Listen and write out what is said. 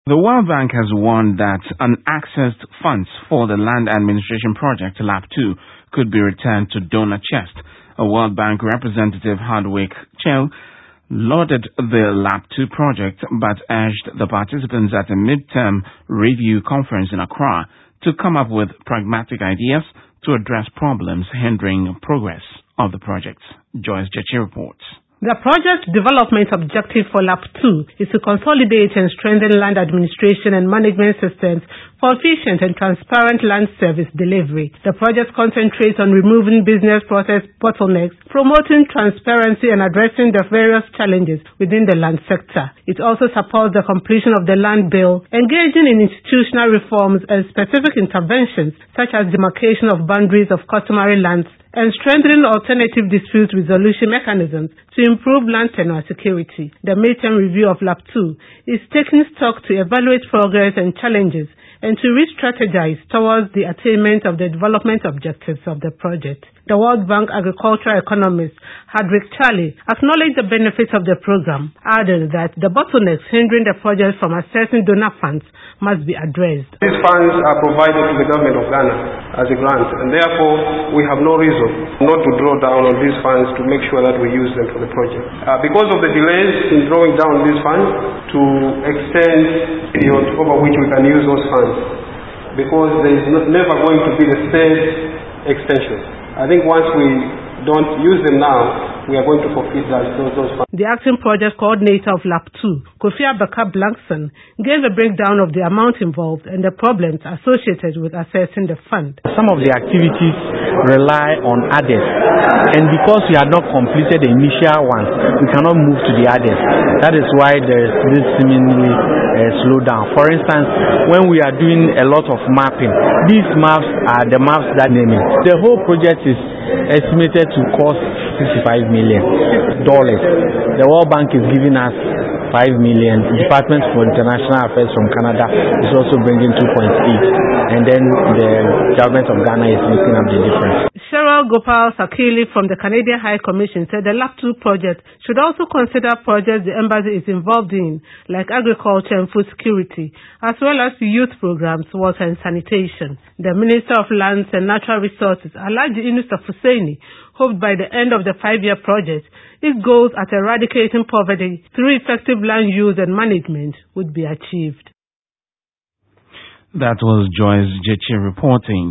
The World Bank has warned that unaccessed funds for the Land Administration Project, LAP 2, could be returned to donor chest. A World Bank representative, Hardwick Chell, lauded the LAP 2 project but urged the participants at a midterm review conference in Accra to come up with pragmatic ideas to address problems hindering progress of the project. Joyce Jechi reports. The project development objective for LAP 2 is to consolidate and strengthen land administration and management systems for efficient and transparent land service delivery. The project concentrates on removing business process bottlenecks, promoting transparency and addressing the various challenges within the land sector. It also supports the completion of the land bill, engaging in institutional reforms and specific interventions such as demarcation of boundaries of customary lands and strengthening alternative dispute resolution mechanisms to improve land tenure security. The midterm review of LAP 2 is taking stock to evaluate progress and challenges and to re-strategize towards the attainment of the development objectives of the project. The World Bank agricultural economist Hardwick Chell acknowledged the benefits of the program, adding that the bottlenecks hindering the project from accessing donor funds must be addressed. These funds are provided to the government of Ghana as a grant, and therefore we have no reason not to draw down on these funds to make sure that we use them for the project. Because of the delays in drawing down these funds to extend the period over which we can use those funds, because there is never going to be the third extension. I think once we don't use them now, we are going to forfeit those funds. The acting project coordinator of LAP 2, Kofi Abaka Blankson, gave a breakdown of the amount involved and the problems associated with accessing the fund. Some of the activities rely on others, and because we had not completed the initial ones, we cannot move to the others. That is why there is this seemingly slowdown. For instance, when we are doing a lot of mapping, these maps are the maps that name it. The whole project is estimated to cost $65 million. The World Bank is giving us $5 million. The Department for International Affairs from Canada is also bringing 2.8, and then the government of Ghana is making up the difference. Cheryl Gopal Sakili from the Canadian High Commission said the LAP 2 project should also consider projects the embassy is involved in, like agriculture and food security, as well as youth programs, water and sanitation. The Minister of Lands and Natural Resources, Alhaji Inus Hussaini, hoped by the end of the 5-year project, its goals at eradicating poverty through effective land use and management would be achieved. That was Joyce Jechi reporting.